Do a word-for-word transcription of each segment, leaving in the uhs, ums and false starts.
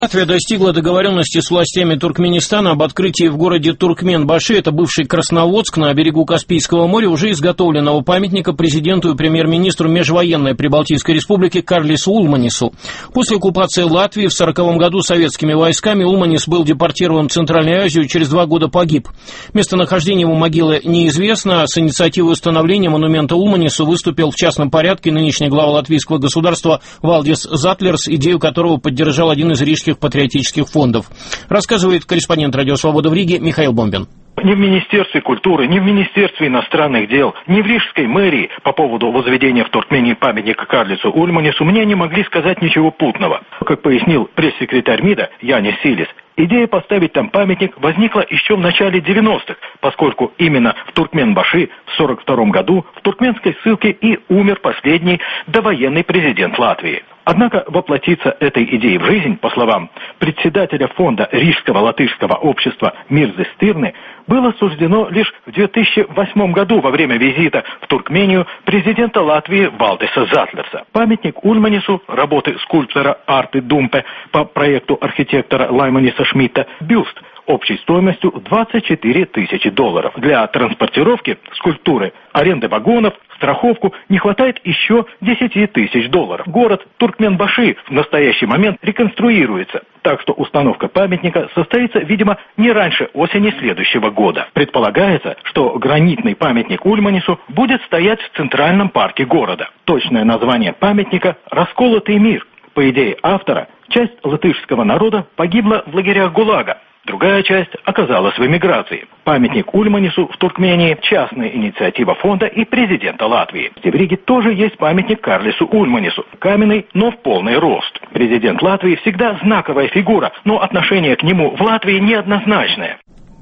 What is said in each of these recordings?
Латвия достигла договоренности с властями Туркменистана об открытии в городе Туркменбаши, это бывший Красноводск, на берегу Каспийского моря, уже изготовленного памятника президенту и премьер-министру межвоенной Прибалтийской республики Карлису Улманису. После оккупации Латвии в сороковом году советскими войсками Улманис был депортирован в Центральную Азию и через два года погиб. Местонахождение его могилы неизвестно. С инициативой установления монумента Улманису выступил в частном порядке нынешний глава латвийского государства Валдис Затлерс, идею которого поддержал один из рижских патриотических фондов. Рассказывает корреспондент «Радио Свобода» в Риге Михаил Бомбин. Ни в Министерстве культуры, ни в Министерстве иностранных дел, ни в Рижской мэрии по поводу возведения в Туркмении памятника Карлису Улманису мне не могли сказать ничего путного. Как пояснил пресс-секретарь МИДа Янис Силис, идея поставить там памятник возникла еще в начале девяностых, поскольку именно в Туркменбаши в сорок втором году в туркменской ссылке и умер последний довоенный президент Латвии. Однако воплотиться этой идеей в жизнь, по словам председателя фонда Рижского латышского общества Мирзы Стирны, было суждено лишь в две тысячи восьмом году во время визита в Туркмению президента Латвии Валдиса Затлерса. Памятник Улманису, работы скульптора Арты Думпе по проекту архитектора Лайманиса Шмидта, бюст общей стоимостью двадцать четыре тысячи долларов. Для транспортировки скульптуры, аренды вагонов, страховку не хватает еще десять тысяч долларов. Город Туркменбаши в настоящий момент реконструируется, так что установка памятника состоится, видимо, не раньше осени следующего года. Предполагается, что гранитный памятник Улманису будет стоять в центральном парке города. Точное название памятника «Расколотый мир». По идее автора, часть латышского народа погибла в лагерях ГУЛАГа. Другая часть оказалась в эмиграции. Памятник Улманису в Туркмении – частная инициатива фонда и президента Латвии. В Риге тоже есть памятник Карлису Улманису. Каменный, но в полный рост. Президент Латвии всегда знаковая фигура, но отношение к нему в Латвии неоднозначное.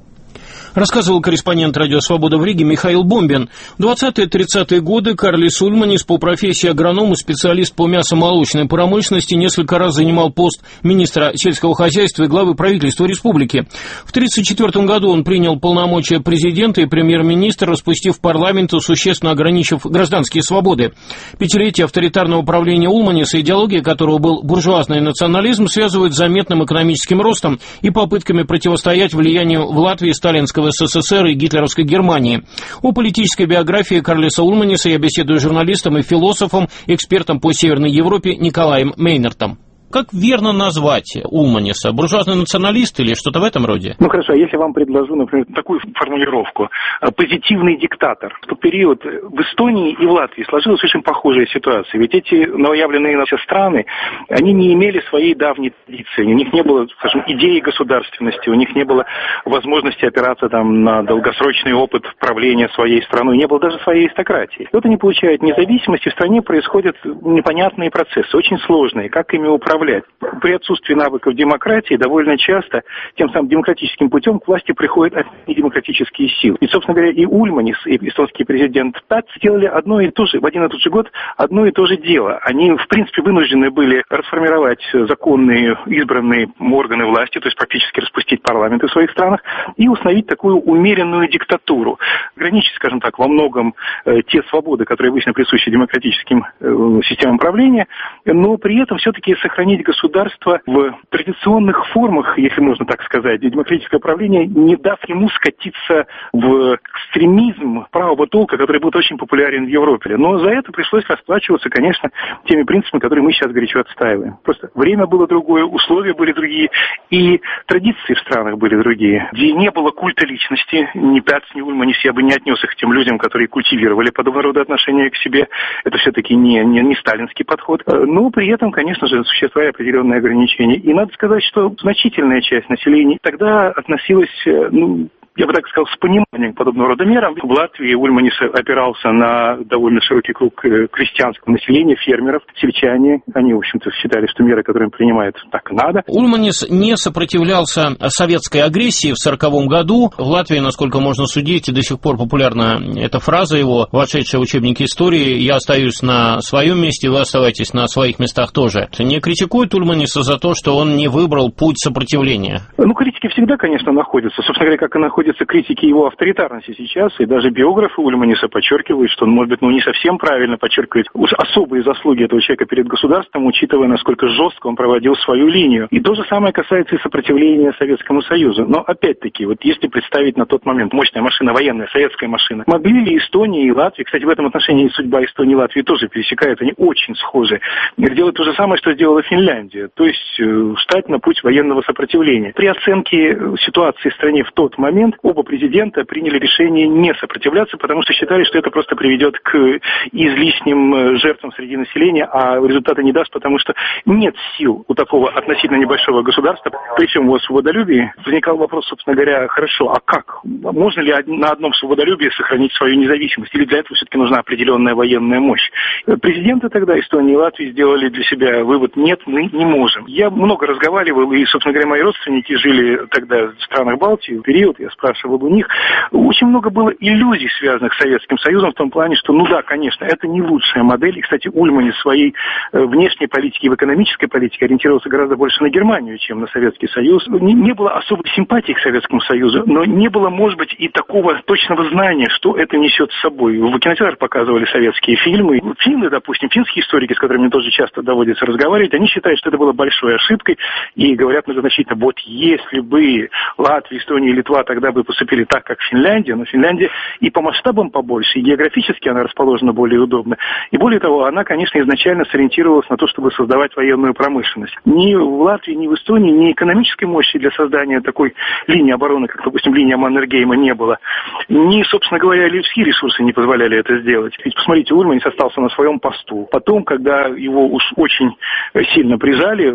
Рассказывал корреспондент «Радио Свобода» в Риге Михаил Бомбин. В двадцатые-тридцатые годы Карлис Улманис по профессии агроном и специалист по мясомолочной промышленности несколько раз занимал пост министра сельского хозяйства и главы правительства республики. В тридцать четвёртом году он принял полномочия президента и премьер-министра, распустив парламент и существенно ограничив гражданские свободы. Пятилетие авторитарного правления Улманиса, идеология которого был буржуазный национализм, связывают с заметным экономическим ростом и попытками противостоять влиянию в Латвии сталинского СССР и гитлеровской Германии. О политической биографии Карлиса Улманиса я беседую с журналистом и философом, экспертом по Северной Европе Николаем Мейнертом. Как верно назвать Улманиса? Буржуазный националист или что-то в этом роде? Ну хорошо, если вам предложу, например, такую формулировку. Позитивный диктатор. В тот период в Эстонии и в Латвии сложилась очень похожая ситуация. Ведь эти новоявленные наши страны, они не имели своей давней традиции. У них не было, скажем, идеи государственности, у них не было возможности опираться там на долгосрочный опыт правления своей страной, не было даже своей аристократии. И вот они получают независимость, и в стране происходят непонятные процессы, очень сложные. Как ими управлять? При отсутствии навыков демократии довольно часто тем самым демократическим путем к власти приходят демократические силы. И, собственно говоря, и Улманис, и эстонский президент Пат сделали одно и то же, в один и тот же год одно и то же дело. Они, в принципе, вынуждены были расформировать законные избранные органы власти, то есть практически распустить парламенты в своих странах, и установить такую умеренную диктатуру. Ограничить, скажем так, во многом э, те свободы, которые обычно присущи демократическим э, системам правления, но при этом все-таки сохранить государство в традиционных формах, если можно так сказать, демократическое правление, не дав ему скатиться в экстремизм правого толка, который был очень популярен в Европе. Но за это пришлось расплачиваться, конечно, теми принципами, которые мы сейчас горячо отстаиваем. Просто время было другое, условия были другие, и традиции в странах были другие, где не было культа личности. Ни Пятс, ни Улманис, я бы не отнес их к тем людям, которые культивировали подобного рода отношения к себе. Это все-таки не, не, не сталинский подход. Но при этом, конечно же, существовали определенные ограничения. И надо сказать, что значительная часть населения тогда относилась, ну, я бы так сказал, с пониманием подобного рода мерам. В Латвии Улманис опирался на довольно широкий круг крестьянского населения, фермеров, сельчане. Они, в общем-то, считали, что меры, которые он принимает, так надо. Улманис не сопротивлялся советской агрессии в сороковом году. В Латвии, насколько можно судить, до сих пор популярна эта фраза его, вошедшая в учебники истории: «Я остаюсь на своем месте, вы оставайтесь на своих местах тоже». Не критикует Улманиса за то, что он не выбрал путь сопротивления? Ну, критики всегда, конечно, находятся. Собственно говоря, как и находятся сводится к критике его авторитарности сейчас, и даже биографы Ульманиса подчеркивают, что он, может быть, ну, не совсем правильно подчеркивает особые заслуги этого человека перед государством, учитывая, насколько жестко он проводил свою линию. И то же самое касается и сопротивления Советскому Союзу. Но, опять-таки, вот если представить на тот момент мощная машина, военная, советская машина, могли ли Эстония и Латвия, кстати, в этом отношении судьба Эстонии и Латвии тоже пересекает, они очень схожи, сделать то же самое, что сделала Финляндия, то есть э, встать на путь военного сопротивления. При оценке ситуации в стране в тот момент оба президента приняли решение не сопротивляться, потому что считали, что это просто приведет к излишним жертвам среди населения, а результата не даст, потому что нет сил у такого относительно небольшого государства. При всем его свободолюбии возникал вопрос, собственно говоря, хорошо, а как? Можно ли на одном свободолюбии сохранить свою независимость? Или для этого все-таки нужна определенная военная мощь? Президенты тогда Эстонии и Латвии сделали для себя вывод: нет, мы не можем. Я много разговаривал, и, собственно говоря, мои родственники жили тогда в странах Балтии, в период, я спрашивал у них. Очень много было иллюзий, связанных с Советским Союзом, в том плане, что, ну да, конечно, это не лучшая модель. И, кстати, Ульманис в своей внешней политике и в экономической политике ориентировался гораздо больше на Германию, чем на Советский Союз. Не, не было особой симпатии к Советскому Союзу, но не было, может быть, и такого точного знания, что это несет с собой. В кинотеатрах показывали советские фильмы. Финны, допустим, финские историки, с которыми мне тоже часто доводится разговаривать, они считают, что это было большой ошибкой, и говорят многозначительно: вот если бы Латвия, Эстония и Литва тогда бы поступили так, как Финляндия, но Финляндия и по масштабам побольше, и географически она расположена более удобно. И более того, она, конечно, изначально сориентировалась на то, чтобы создавать военную промышленность. Ни в Латвии, ни в Эстонии ни экономической мощи для создания такой линии обороны, как, допустим, линия Маннергейма, не было. Ни, собственно говоря, людские ресурсы не позволяли это сделать. Ведь, посмотрите, Ульманис остался на своем посту. Потом, когда его уж очень сильно прижали,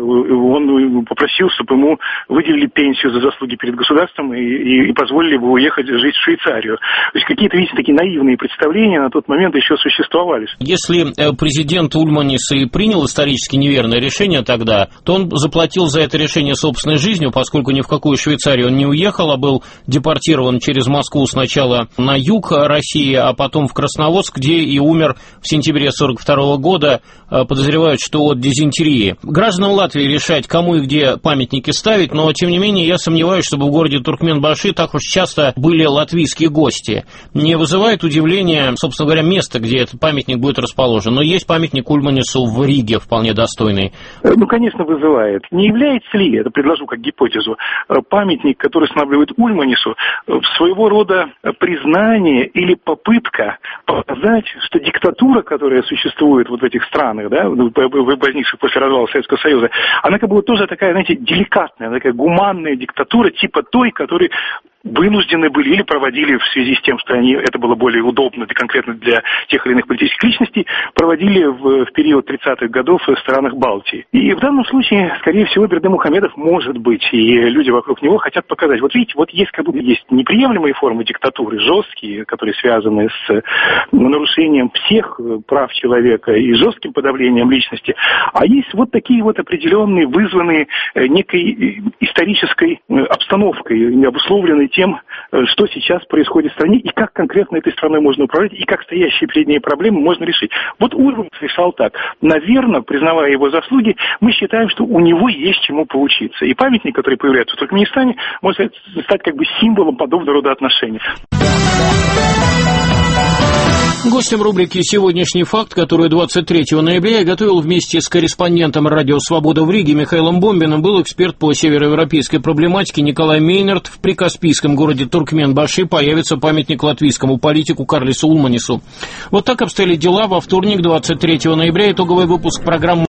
он попросил, чтобы ему выделили пенсию за заслуги перед государством и, и, и позволили бы уехать жить в Швейцарию. То есть какие-то, видите, такие наивные представления на тот момент еще существовали. Если президент Ульманис и принял исторически неверное решение тогда, то он заплатил за это решение собственной жизнью, поскольку ни в какую Швейцарию он не уехал, а был депортирован через Москву сначала на юг России, а потом в Красноводск, где и умер в сентябре сорок второго года, подозревают, что от дизентерии. Гражданам Латвии решать, кому и где памятники ставить, но, тем не менее, я сомневаюсь, чтобы в городе Туркменбаши так уж часто были латвийские гости. Не вызывает удивления, собственно говоря, место, где этот памятник будет расположен, но есть памятник Ульманису в Риге, вполне достойный. Ну, конечно, вызывает. Не является ли, это предложу как гипотезу, памятник, который устанавливает Ульманису, своего рода признание или попытка показать, что диктатура, которая существует вот в этих странах, да, возникших после развала Советского Союза, она как бы тоже такая, знаете, деликатная, такая гуманная диктатура, типа той, которой вынуждены были или проводили в связи с тем, что они, это было более удобно конкретно для тех или иных политических личностей, проводили в, в период тридцатых годов в странах Балтии. И в данном случае, скорее всего, Бердымухамедов, может быть, и люди вокруг него хотят показать, вот видите, вот есть как будто есть неприемлемые формы диктатуры, жесткие, которые связаны с нарушением всех прав человека и жестким подавлением личности, а есть вот такие вот определенные, вызванные некой исторической обстановкой, обусловленной тем, что сейчас происходит в стране и как конкретно этой страной можно управлять, и как стоящие перед ней проблемы можно решить. Вот Ульманис решал так. Наверное, признавая его заслуги, мы считаем, что у него есть чему поучиться. И памятник, который появляется в Туркменистане, может стать как бы символом подобного рода отношений. Гостем рубрики «Сегодняшний факт», которую двадцать третьего ноября я готовил вместе с корреспондентом радио «Свобода» в Риге Михаилом Бомбиным, был эксперт по североевропейской проблематике Николай Мейнерт. В прикаспийском городе Туркменбаши появится памятник латвийскому политику Карлису Ульманису. Вот так обстояли дела во вторник, двадцать третьего ноября. Итоговый выпуск программы